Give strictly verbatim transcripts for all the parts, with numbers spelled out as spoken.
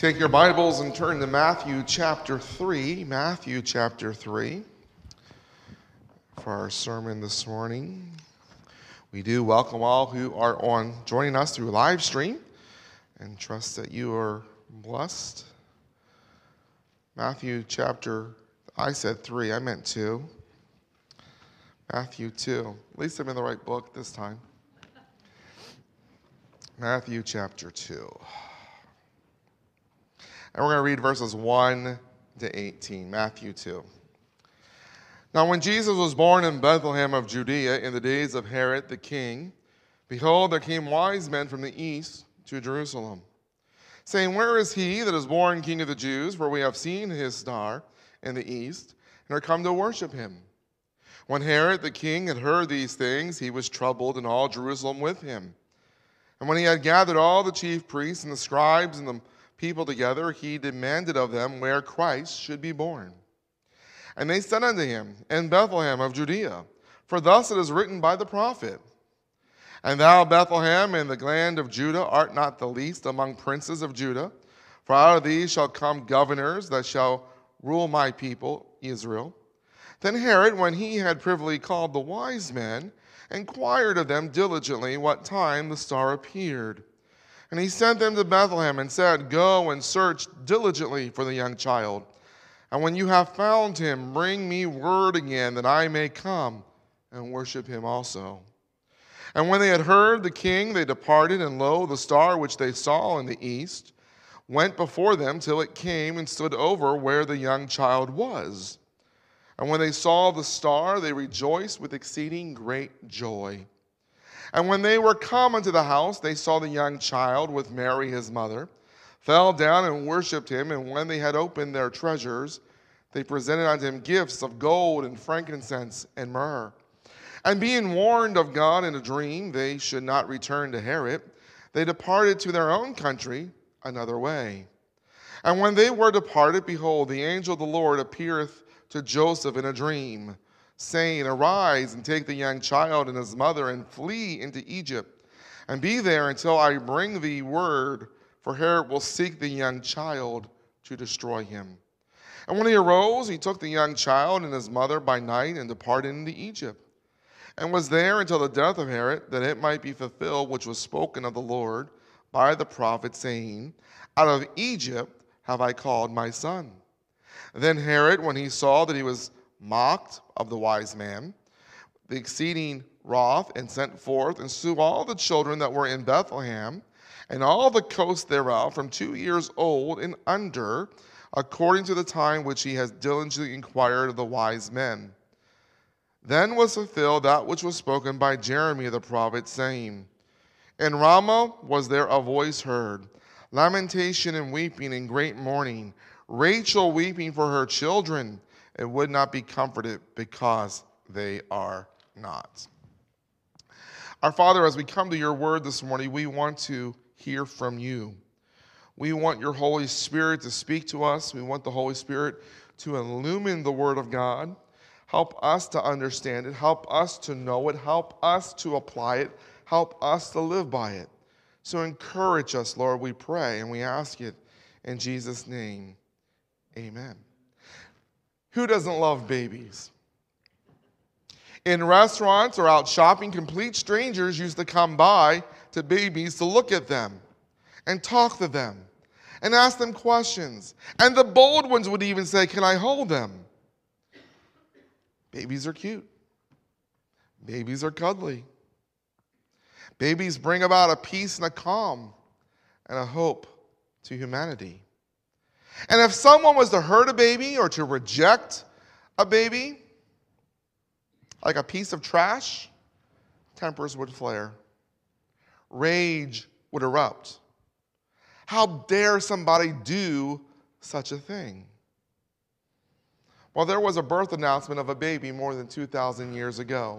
Take your Bibles and turn to Matthew chapter three. Matthew chapter three for our sermon this morning. We do welcome all who are on joining us through live stream and trust that you are blessed. Matthew chapter, I said three, I meant two. Matthew two. At least I'm in the right book this time. Matthew chapter two. And we're going to read verses one to eighteen, Matthew two. Now when Jesus was born in Bethlehem of Judea in the days of Herod the king, behold, there came wise men from the east to Jerusalem, saying, Where is he that is born King of the Jews? For we have seen his star in the east, and are come to worship him. When Herod the king had heard these things, he was troubled, and all Jerusalem with him. And when he had gathered all the chief priests and the scribes and the people together, he demanded of them where Christ should be born. And they said unto him, In Bethlehem of Judea, for thus it is written by the prophet, And thou, Bethlehem, in the land of Judah, art not the least among princes of Judah, for out of thee shall come governors that shall rule my people Israel. Then Herod, when he had privily called the wise men, inquired of them diligently what time the star appeared. And he sent them to Bethlehem and said, Go and search diligently for the young child. And when you have found him, bring me word again that I may come and worship him also. And when they had heard the king, they departed, and lo, the star which they saw in the east went before them till it came and stood over where the young child was. And when they saw the star, they rejoiced with exceeding great joy. And when they were come unto the house, they saw the young child with Mary his mother, fell down and worshipped him. And when they had opened their treasures, they presented unto him gifts of gold and frankincense and myrrh. And being warned of God in a dream, they should not return to Herod, they departed to their own country another way. And when they were departed, behold, the angel of the Lord appeareth to Joseph in a dream, saying, Arise and take the young child and his mother and flee into Egypt, and be there until I bring thee word, for Herod will seek the young child to destroy him. And when he arose, he took the young child and his mother by night and departed into Egypt, and was there until the death of Herod, that it might be fulfilled which was spoken of the Lord by the prophet, saying, Out of Egypt have I called my son. Then Herod, when he saw that he was mocked of the wise man, the exceeding wroth, and sent forth and slew all the children that were in Bethlehem, and all the coast thereof, from two years old and under, according to the time which he has diligently inquired of the wise men. Then was fulfilled that which was spoken by Jeremiah the prophet, saying, In Ramah was there a voice heard, lamentation and weeping and great mourning, Rachel weeping for her children, and would not be comforted because they are not. Our Father, as we come to your word this morning, we want to hear from you. We want your Holy Spirit to speak to us. We want the Holy Spirit to illumine the word of God. Help us to understand it. Help us to know it. Help us to apply it. Help us to live by it. So encourage us, Lord, we pray, and we ask it in Jesus' name. Amen. Who doesn't love babies? In restaurants or out shopping, complete strangers used to come by to babies to look at them and talk to them and ask them questions. And the bold ones would even say, Can I hold them? Babies are cute. Babies are cuddly. Babies bring about a peace and a calm and a hope to humanity. And if someone was to hurt a baby or to reject a baby, like a piece of trash, tempers would flare. Rage would erupt. How dare somebody do such a thing? Well, there was a birth announcement of a baby more than two thousand years ago.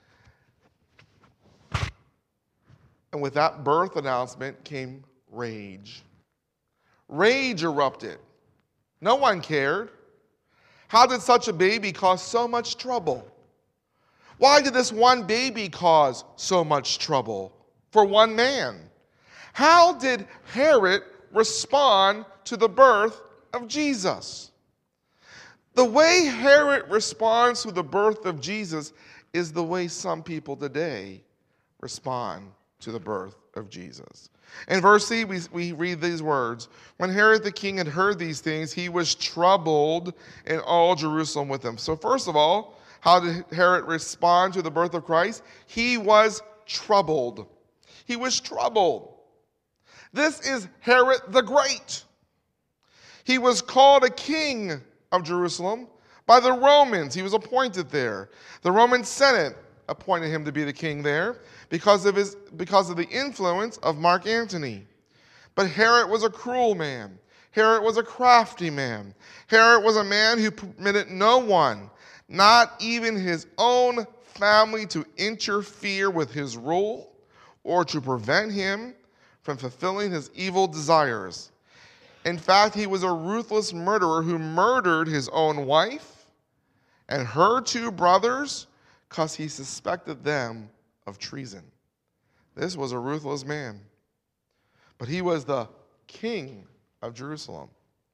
And with that birth announcement came rage. Rage erupted. No one cared. How did such a baby cause so much trouble? Why did this one baby cause so much trouble for one man? How did Herod respond to the birth of Jesus. The way Herod responds to the birth of Jesus is the way some people today respond to the birth of Jesus. In verse C, we, we read these words. When Herod the king had heard these things, he was troubled, and all Jerusalem with him. So first of all, how did Herod respond to the birth of Christ? He was troubled. He was troubled. This is Herod the Great. He was called a king of Jerusalem by the Romans. He was appointed there. The Roman Senate appointed him to be the king there because of his because of the influence of Mark Antony. But Herod was a cruel man. Herod was a crafty man. Herod was a man who permitted no one, not even his own family, to interfere with his rule or to prevent him from fulfilling his evil desires. In fact, he was a ruthless murderer who murdered his own wife and her two brothers because he suspected them of treason. This was a ruthless man. But he was the king of Jerusalem.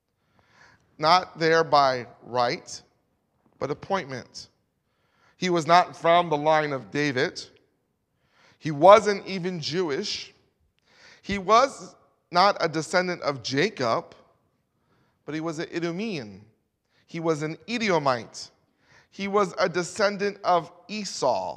Not there by right, but appointment. He was not from the line of David. He wasn't even Jewish. He was not a descendant of Jacob, but he was an Idumean. He was an Edomite. He was a descendant of Esau.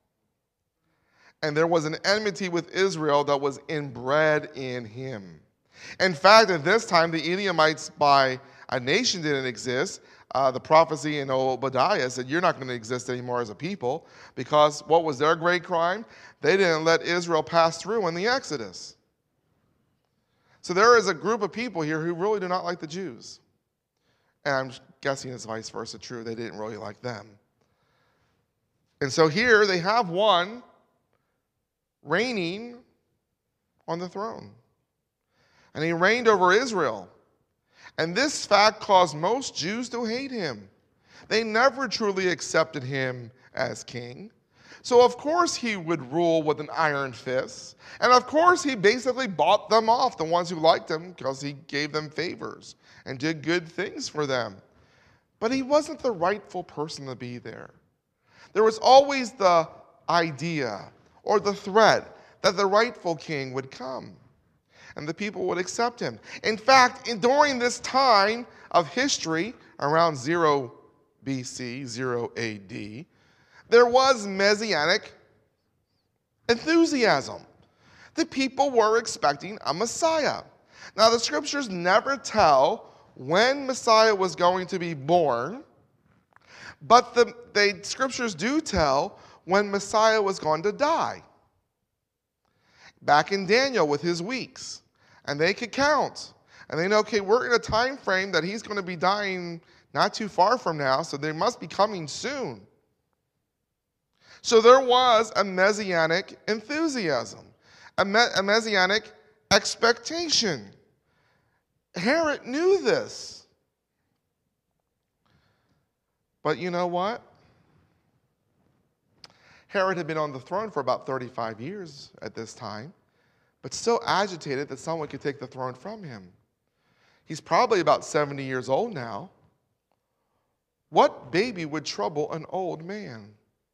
And there was an enmity with Israel that was inbred in him. In fact, at this time, the Edomites by a nation didn't exist. Uh, the prophecy in Obadiah said, you're not going to exist anymore as a people, because what was their great crime? They didn't let Israel pass through in the Exodus. So there is a group of people here who really do not like the Jews. And I'm guessing it's vice versa true. They didn't really like them. And so here they have one reigning on the throne. And he reigned over Israel. And this fact caused most Jews to hate him. They never truly accepted him as king. So of course he would rule with an iron fist. And of course he basically bought them off, the ones who liked him, because he gave them favors and did good things for them. But he wasn't the rightful person to be there. There was always the idea or the threat that the rightful king would come and the people would accept him. In fact, in, during this time of history, around zero B C, zero A D, there was messianic enthusiasm. The people were expecting a Messiah. Now, the scriptures never tell when Messiah was going to be born, but the, the scriptures do tell when Messiah was going to die. Back in Daniel with his weeks, and they could count. And they know, okay, we're in a time frame that he's going to be dying not too far from now, so they must be coming soon. So there was a messianic enthusiasm, a, me- a messianic expectation. Herod knew this. But you know what? Herod had been on the throne for about thirty-five years at this time, but still agitated that someone could take the throne from him. He's probably about seventy years old now. What baby would trouble an old man?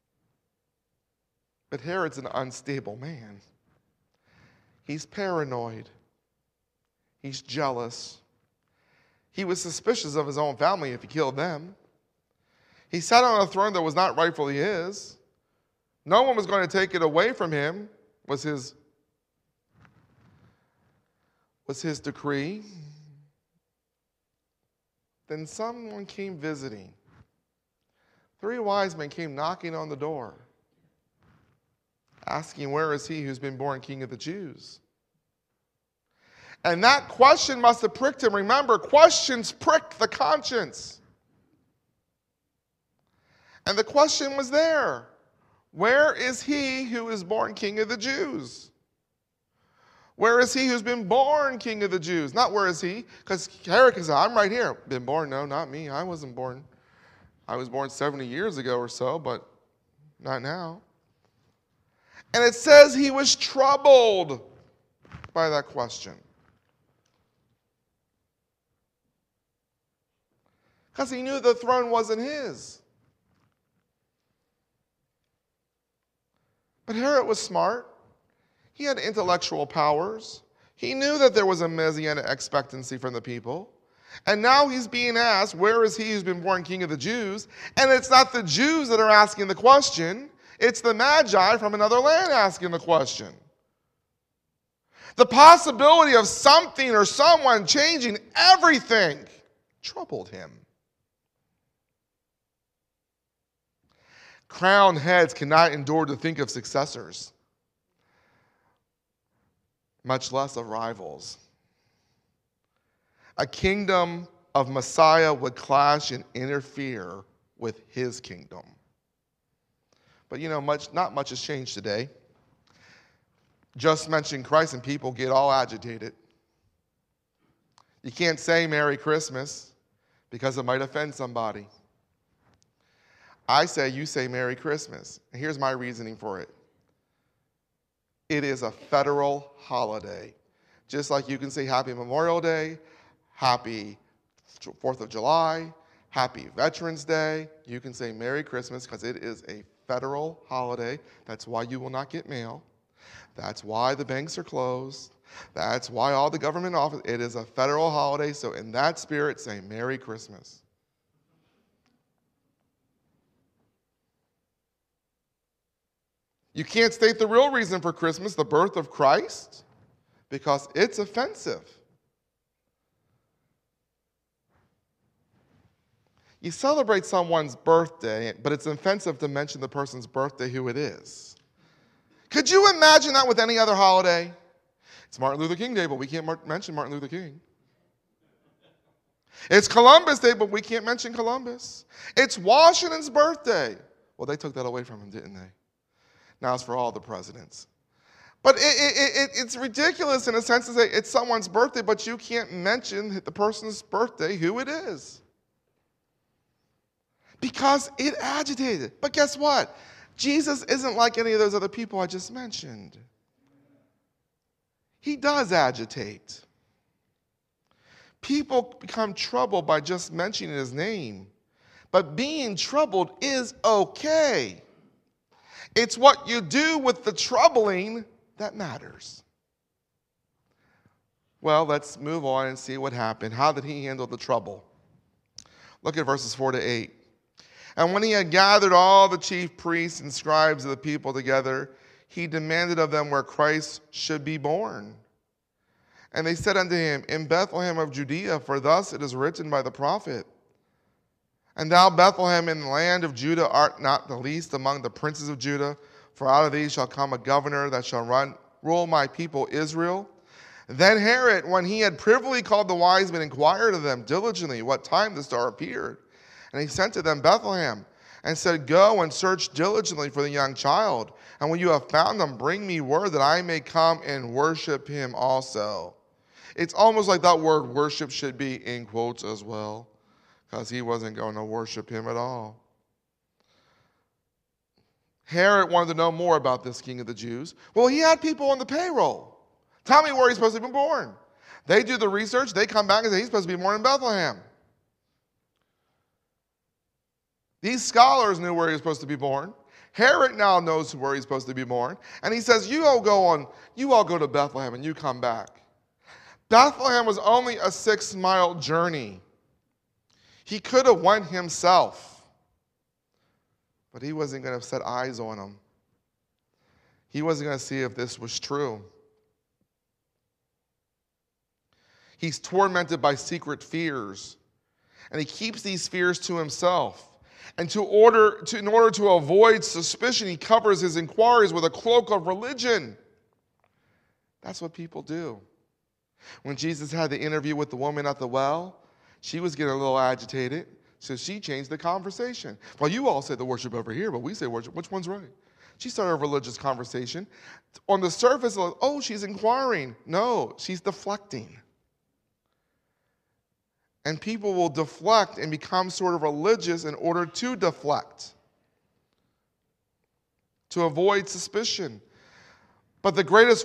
But Herod's an unstable man. He's paranoid. He's jealous. He was suspicious of his own family if he killed them. He sat on a throne that was not rightfully his. No one was going to take it away from him, was his, was his decree. Then someone came visiting. Three wise men came knocking on the door, asking, where is he who's been born king of the Jews? And that question must have pricked him. Remember, questions prick the conscience. And the question was there. Where is he who is born king of the Jews? Where is he who's been born king of the Jews? Not where is he, because Herod can say, I'm right here. Been born? No, not me. I wasn't born. I was born seventy years ago or so, but not now. And it says he was troubled by that question. because he knew the throne wasn't his. But Herod was smart. He had intellectual powers. He knew that there was a messianic expectancy from the people. And now he's being asked, where is he who's been born king of the Jews? And it's not the Jews that are asking the question. It's the Magi from another land asking the question. The possibility of something or someone changing everything troubled him. Crowned heads cannot endure to think of successors, much less of rivals. A kingdom of Messiah would clash and interfere with his kingdom. But you know, much not much has changed today. Just mention Christ and people get all agitated. You can't say Merry Christmas because it might offend somebody. I say you say Merry Christmas. And here's my reasoning for it. It is a federal holiday. Just like you can say Happy Memorial Day, Happy fourth of July, Happy Veterans Day. You can say Merry Christmas because it is a federal holiday. That's why you will not get mail. That's why the banks are closed. That's why all the government office, it is a federal holiday. So in that spirit, say Merry Christmas. You can't state the real reason for Christmas, the birth of Christ, because it's offensive. You celebrate someone's birthday, but it's offensive to mention the person's birthday, who it is. Could you imagine that with any other holiday? It's Martin Luther King Day, but we can't mar- mention Martin Luther King. It's Columbus Day, but we can't mention Columbus. It's Washington's birthday. Well, they took that away from him, didn't they? Now it's for all the presidents. But it, it, it, it's ridiculous in a sense to say it's someone's birthday, but you can't mention the person's birthday, who it is. Because it agitated. But guess what? Jesus isn't like any of those other people I just mentioned. He does agitate. People become troubled by just mentioning his name. But being troubled is okay. It's what you do with the troubling that matters. Well, let's move on and see what happened. How did he handle the trouble? Look at verses four to eight. And when he had gathered all the chief priests and scribes of the people together, he demanded of them where Christ should be born. And they said unto him, In Bethlehem of Judea, for thus it is written by the prophet, And thou, Bethlehem, in the land of Judah, art not the least among the princes of Judah, for out of thee shall come a governor that shall run, rule my people Israel. Then Herod, when he had privily called the wise men, inquired of them diligently what time the star appeared. And he sent to them Bethlehem, and said, Go and search diligently for the young child, and when you have found him, bring me word that I may come and worship him also. It's almost like that word worship should be in quotes as well, because he wasn't going to worship him at all. Herod wanted to know more about this king of the Jews. Well, he had people on the payroll. Tell me where he's supposed to be born. They do the research. They come back and say he's supposed to be born in Bethlehem. These scholars knew where he was supposed to be born. Herod now knows where he's supposed to be born. And he says, you all go on, you all go to Bethlehem and you come back. Bethlehem was only a six-mile journey. He could have went himself, but he wasn't going to set eyes on him. He wasn't going to see if this was true. He's tormented by secret fears, and he keeps these fears to himself. And to order, to, in order to avoid suspicion, he covers his inquiries with a cloak of religion. That's what people do. When Jesus had the interview with the woman at the well, she was getting a little agitated, so she changed the conversation. Well, you all say the worship over here, but we say worship. Which one's right? She started a religious conversation. On the surface, like, oh, she's inquiring. No, she's deflecting. And people will deflect and become sort of religious in order to deflect, to avoid suspicion. But the greatest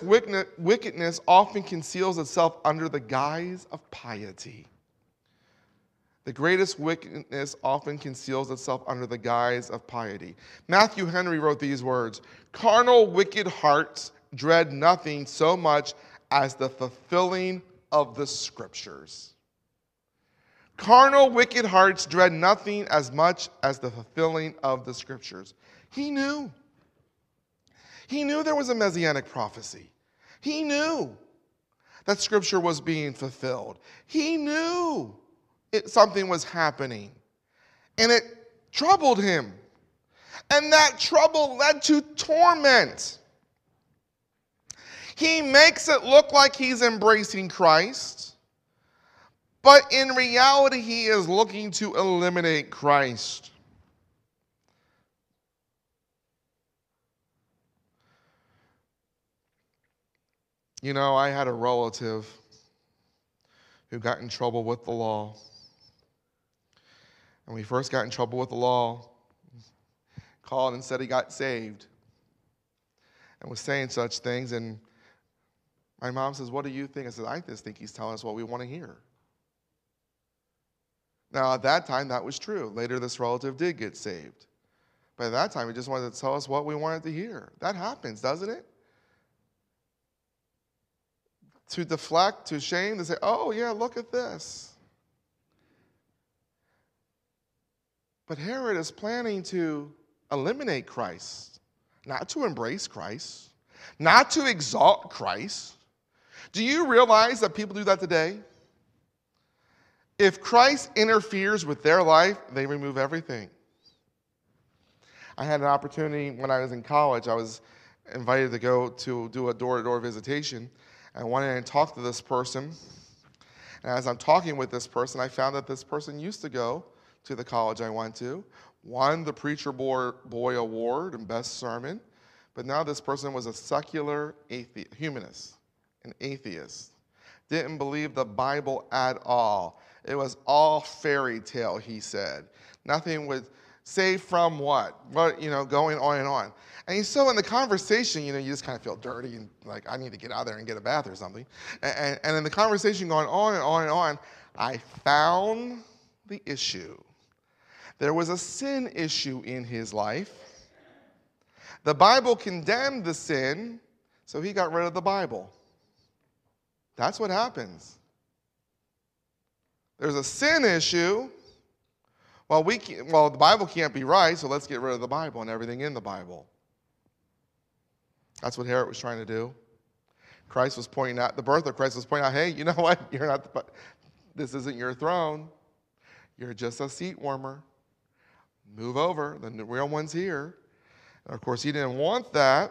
wickedness often conceals itself under the guise of piety. The greatest wickedness often conceals itself under the guise of piety. Matthew Henry wrote these words, "Carnal, wicked hearts dread nothing so much as the fulfilling of the Scriptures." Carnal, wicked hearts dread nothing as much as the fulfilling of the Scriptures. He knew. He knew there was a messianic prophecy. He knew that Scripture was being fulfilled. He knew it, something was happening. And it troubled him. And that trouble led to torment. He makes it look like he's embracing Christ, but in reality, he is looking to eliminate Christ. You know, I had a relative who got in trouble with the law. And when he first got in trouble with the law, called and said he got saved and was saying such things. And my mom says, "What do you think?" I said, "I just think he's telling us what we want to hear." Now, at that time, that was true. Later, this relative did get saved. But at that time, he just wanted to tell us what we wanted to hear. That happens, doesn't it? To deflect, to shame, to say, "Oh, yeah, look at this." But Herod is planning to eliminate Christ, not to embrace Christ, not to exalt Christ. Do you realize that people do that today? If Christ interferes with their life, they remove everything. I had an opportunity when I was in college. I was invited to go to do a door-to-door visitation. I went in and talked to this person. And as I'm talking with this person, I found that this person used to go to the college I went to, won the Preacher Boy Award and Best Sermon, but now this person was a secular athe- humanist, an atheist. Didn't believe the Bible at all. It was all fairy tale, he said. Nothing would save from what? What, you know, going on and on. And so in the conversation, you know, you just kind of feel dirty and like, I need to get out there and get a bath or something. And, and, and in the conversation going on and on and on, I found the issue. There was a sin issue in his life. The Bible condemned the sin, so he got rid of the Bible. That's what happens. There's a sin issue. Well, we can't, well, the Bible can't be right, so let's get rid of the Bible and everything in the Bible. That's what Herod was trying to do. Christ was pointing out, the birth of Christ was pointing out, hey, you know what? You're not the, this isn't your throne. You're just a seat warmer. Move over. The real one's here. And of course, he didn't want that.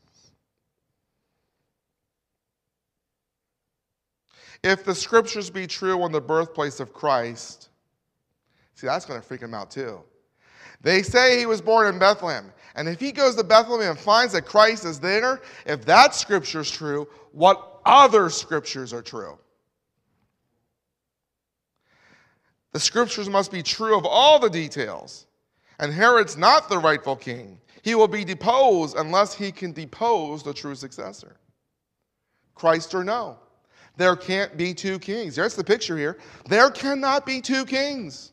If the scriptures be true on the birthplace of Christ, see, that's going to freak him out too. They say he was born in Bethlehem. And if he goes to Bethlehem and finds that Christ is there, if that scripture is true, what other scriptures are true? The scriptures must be true of all the details. And Herod's not the rightful king. He will be deposed unless he can depose the true successor. Christ or no. There can't be two kings. There's the picture here. There cannot be two kings.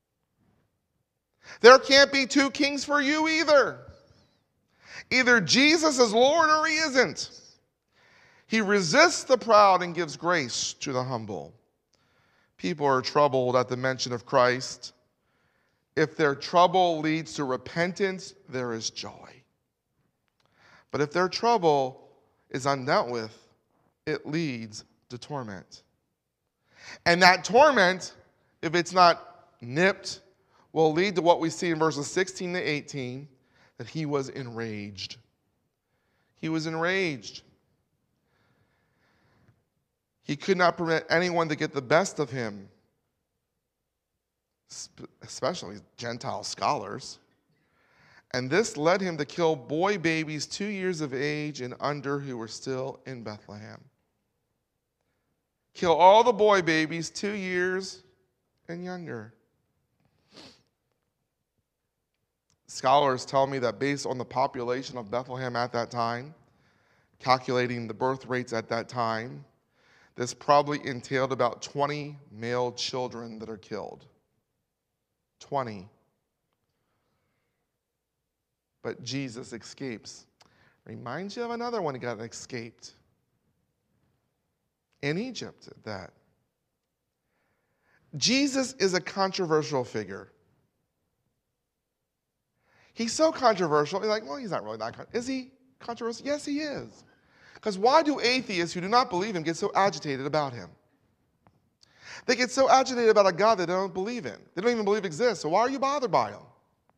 There can't be two kings for you either. Either Jesus is Lord or he isn't. He resists the proud and gives grace to the humble. People are troubled at the mention of Christ. If their trouble leads to repentance, there is joy. But if their trouble is undealt with, it leads to torment. And that torment, if it's not nipped, will lead to what we see in verses sixteen to eighteen, that he was enraged. He was enraged. He could not permit anyone to get the best of him, especially Gentile scholars. And this led him to kill boy babies two years of age and under who were still in Bethlehem. Kill all the boy babies two years and younger. Scholars tell me that based on the population of Bethlehem at that time, calculating the birth rates at that time, this probably entailed about twenty male children that are killed. twenty. But Jesus escapes. Reminds you of another one who got escaped. In Egypt at that. Jesus is a controversial figure. He's so controversial. You're like, well, he's not really that controversial. Is he controversial? Yes, he is. Because why do atheists who do not believe him get so agitated about him? They get so agitated about a God that they don't believe in. They don't even believe exists. So why are you bothered by him?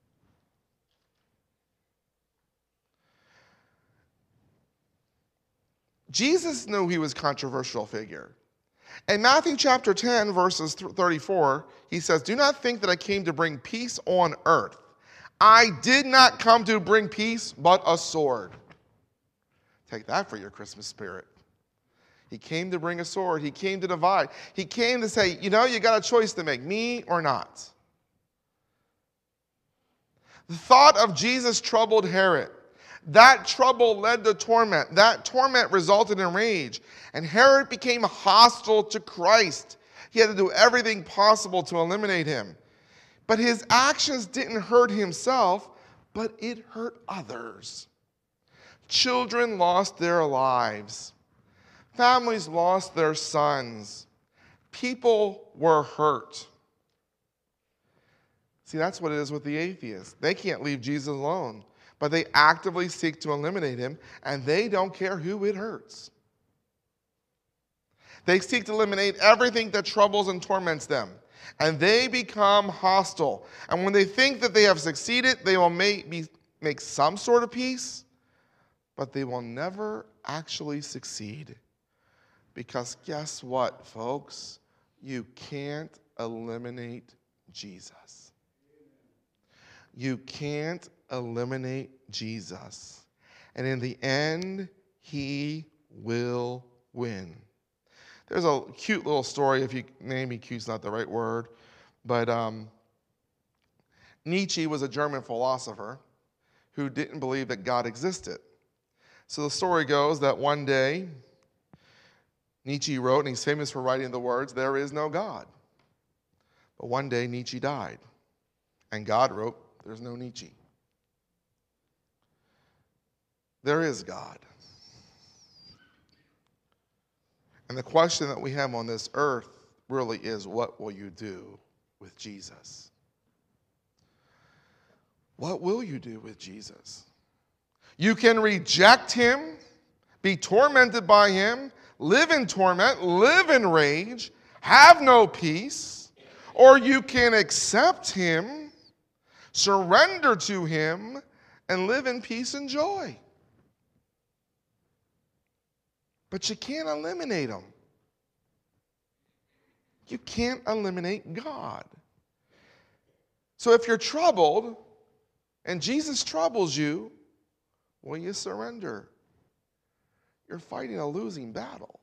Jesus knew he was a controversial figure. In Matthew chapter ten, verses thirty-four, he says, do not think that I came to bring peace on earth. I did not come to bring peace, but a sword. Take that for your Christmas spirit. He came to bring a sword. He came to divide. He came to say, you know, you got a choice to make, me or not. The thought of Jesus troubled Herod. That trouble led to torment. That torment resulted in rage. And Herod became hostile to Christ. He had to do everything possible to eliminate him. But his actions didn't hurt himself, but it hurt others. Children lost their lives. Families lost their sons. People were hurt. See, that's what it is with the atheists. They can't leave Jesus alone, but they actively seek to eliminate him, and they don't care who it hurts. They seek to eliminate everything that troubles and torments them, and they become hostile. And when they think that they have succeeded, they will make, be, make some sort of peace, but they will never actually succeed. Because guess what, folks? You can't eliminate Jesus. You can't eliminate Jesus. And in the end, he will win. There's a cute little story, if you, maybe cute's not the right word, but um, Nietzsche was a German philosopher who didn't believe that God existed. So the story goes that one day, Nietzsche wrote, and he's famous for writing the words, there is no God. But one day Nietzsche died, and God wrote, there's no Nietzsche. There is God. And the question that we have on this earth really is, what will you do with Jesus? What will you do with Jesus? You can reject him, be tormented by him, live in torment, live in rage, have no peace, or you can accept him, surrender to him, and live in peace and joy. But you can't eliminate him. You can't eliminate God. So if you're troubled and Jesus troubles you, will you surrender? You're fighting a losing battle.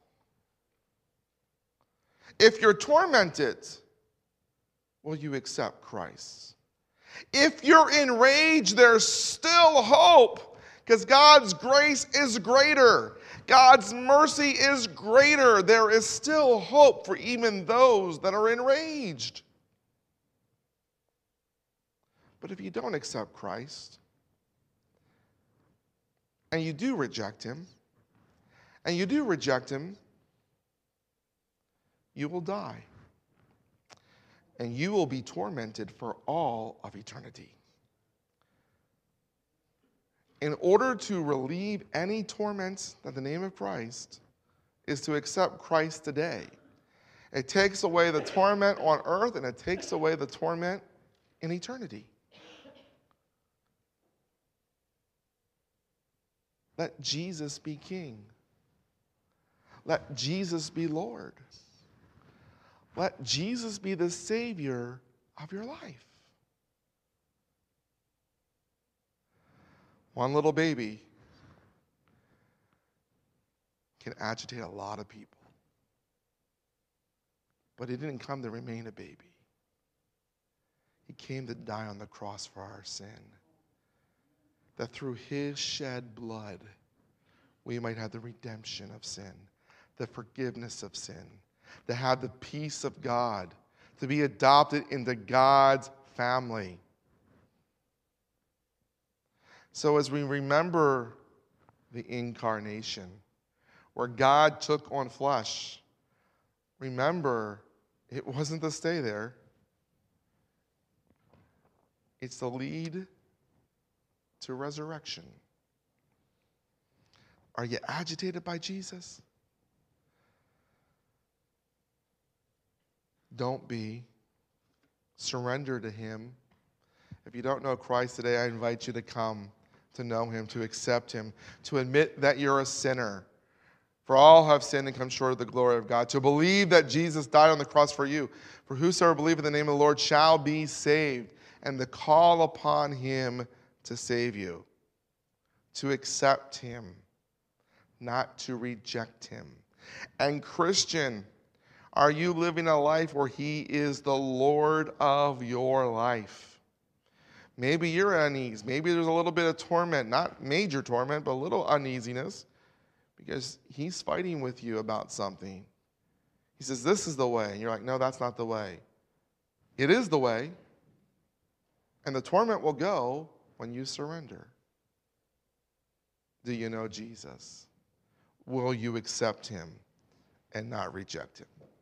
If you're tormented, will you accept Christ? If you're enraged, there's still hope, because God's grace is greater. God's mercy is greater. There is still hope for even those that are enraged. But if you don't accept Christ, and you do reject him, and you do reject him, you will die. And you will be tormented for all of eternity. In order to relieve any torments that the name of Christ is to accept Christ today. It takes away the torment on earth, and it takes away the torment in eternity. Let Jesus be King. Let Jesus be Lord. Let Jesus be the Savior of your life. One little baby can agitate a lot of people. But he didn't come to remain a baby. He came to die on the cross for our sin. That through his shed blood, we might have the redemption of sin, the forgiveness of sin, to have the peace of God, to be adopted into God's family. So as we remember the incarnation, where God took on flesh, remember, it wasn't to stay there. It's the lead to resurrection. Are you agitated by Jesus? Don't be. Surrender to him. If you don't know Christ today, I invite you to come to know him, to accept him, to admit that you're a sinner. For all have sinned and come short of the glory of God. To believe that Jesus died on the cross for you. For whosoever believes in the name of the Lord shall be saved. And to call upon him to save you. To accept him, not to reject him. And Christian, are you living a life where he is the Lord of your life? Maybe you're at unease. Maybe there's a little bit of torment, not major torment, but a little uneasiness because he's fighting with you about something. He says, this is the way. And you're like, no, that's not the way. It is the way. And the torment will go when you surrender. Do you know Jesus? Will you accept him and not reject him?